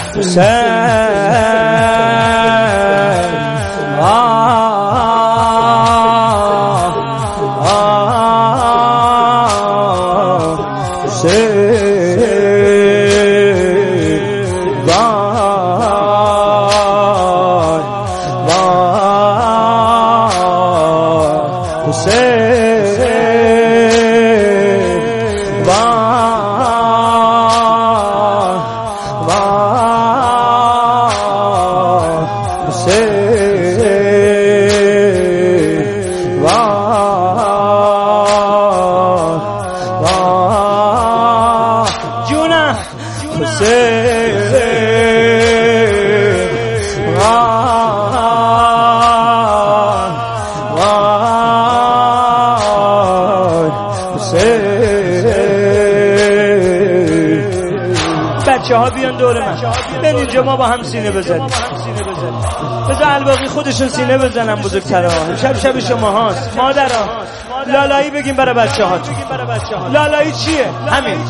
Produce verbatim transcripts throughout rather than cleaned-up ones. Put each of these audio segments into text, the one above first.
بچه ها بیان دور من، بیان اینجا ما با هم سینه بزنیم. بذار الباقی خودشون سینه بزنن. بزرگترها شب شب شما هاست. مادرها لالایی بگیم برای بچه ها. لالایی چیه؟ همین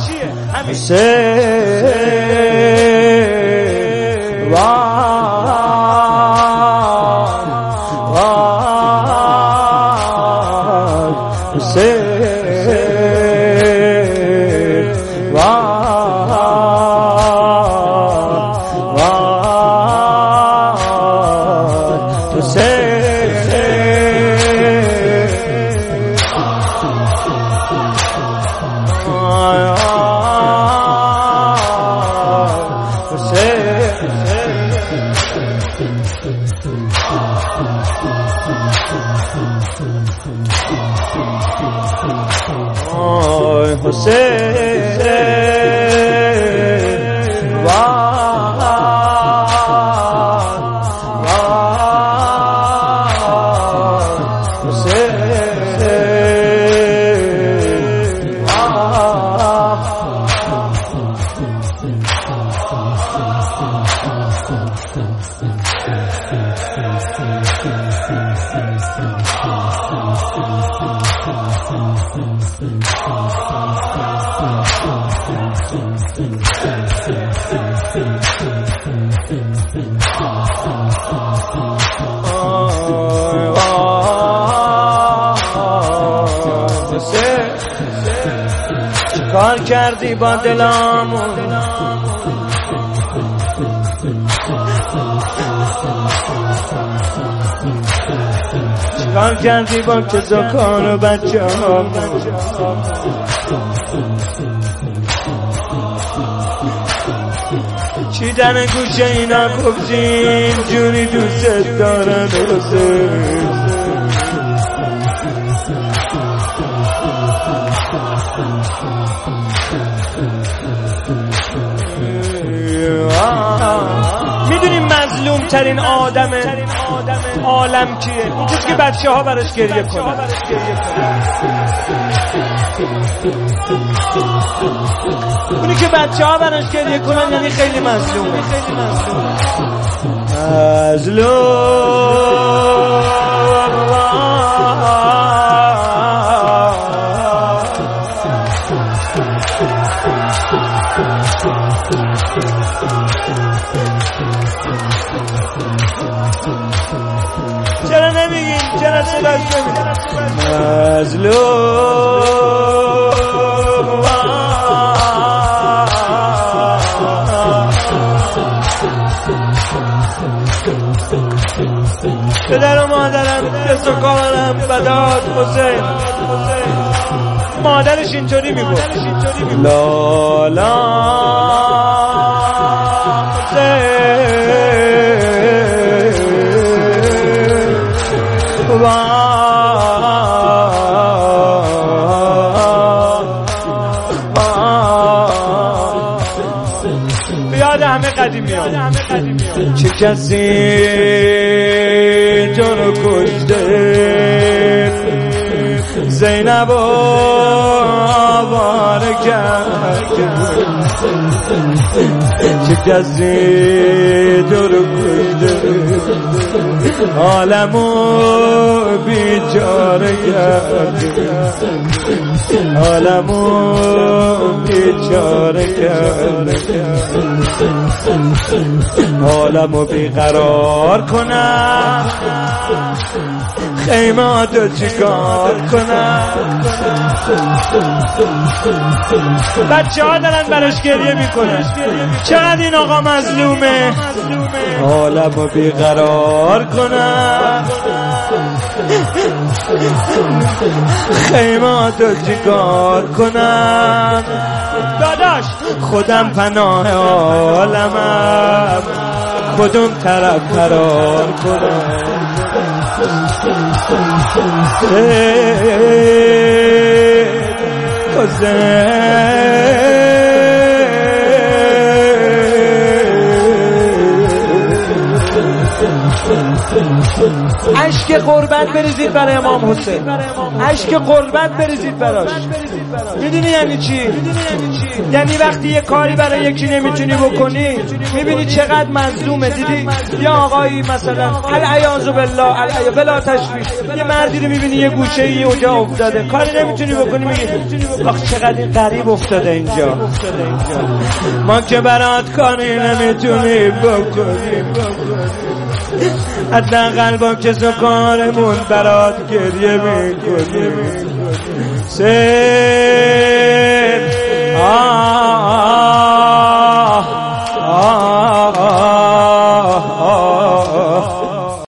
چیکار کردی با دلامون؟ چیکار کردی با کزاکان و بچه ها؟ چی در گوشه اینا گفتیم جونی دوست دارن حسین؟ میدونیم مظلوم ترین آدم عالم کیه؟ اون کسی که بچه ها براش گریه کنن. اونی که بچه ها براش گریه کنن یعنی خیلی مظلومه. مظلوم چرا نمیگین؟ چرا صداش نمیگین؟ مظلوم پدر و مادرم دست و کارم بداد حسین. مادرش اینطوری میگفت لالا بیاد همه قدیمی ها. چه کسی تو رو کشته زینب آواره کرد؟ چه کسی تو رو کشته عالمو بیچاره کردی عالمو بیچاره کردی عالمو بیقرار کنم خیماتو چیکار کنم بچه ها دارن براش گریه میکنن چقدر این آقا مظلومه عالمو بیقرار کنم خیماتو چیکار کنم داداش خودم پناه عالمم کدوم طرف فرار کنم اشک قربت بریزید برای امام حسین اشک قربت بریزید براش میدونی یعنی چی؟ یعنی وقتی یه کاری برای یکی نمیتونی بکنی میبینی چقدر مظلومه دیدی یا آقایی مثلا العیاذ بالله العیاذ بلا تشبیه یه مردی رو میبینی یه گوشه ای اونجا افتاده کاری نمیتونی بکنی میگی آخ چقدر این غریب افتاده اینجا ما که برات کاری نمیتونی بکنی حداقل با کس و کارمون برات گریه میکنیم